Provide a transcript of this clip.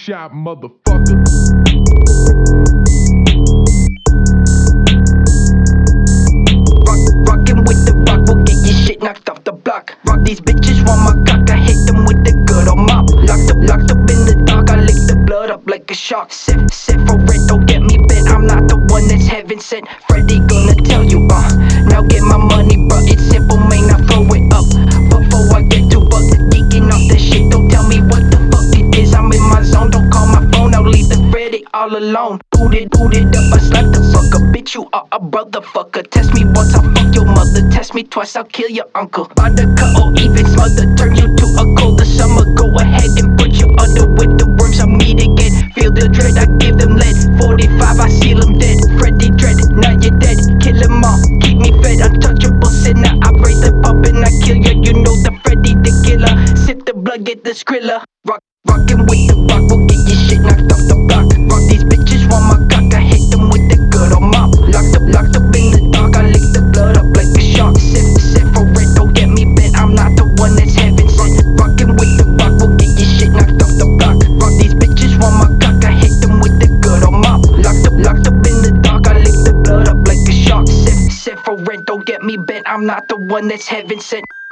shot, motherfucker. Rockin' with the rock, will get your shit knocked off the block. Rock these bitches want my cock, I hit them with the good old mop. Locked up in the dark, I lick the blood up like a shark. Sit for it, don't get me bent, I'm not the one that's heaven sent. Freddy gonna tell you, now get my money, bruh, it's simple, man, now throw it up. Before I get too bugged, geeking off that shit, don't tell me what the fuck it is. I'm in my zone, don't call my phone, I'll leave the Freddy all alone. Boot it up, I slap the fucker, bitch, you are a brother fucker. Test me once, I'll fuck your mother, test me twice, I'll kill your uncle. By the cut or even smother, turn you to a colder summer. Go ahead and put you under with the worms, I'll meet again. Feel the dread, I give them lead. 45, I seal them dead. Freddy Dread, now you're dead. Kill them all, keep me fed. Untouchable sinner, I raise the pump and I kill you. You know the Freddy the killer. Sip the blood, get the skrilla. Rockin' with the rock, will get your shit knocked off the block. Rock these bitches want my cock, I hit them with the good old mop. Locked up in the dark, I lick the blood up like a shark. Sit for it, don't get me bent, I'm not the one that's heaven sent. Rockin' with the rock, will get your shit knocked off the block. Rock these bitches want my cock, I hit them with the good old mop. Locked up in the dark, I lick the blood up like a shark. Sit for it, don't get me bent, I'm not the one that's heaven sent.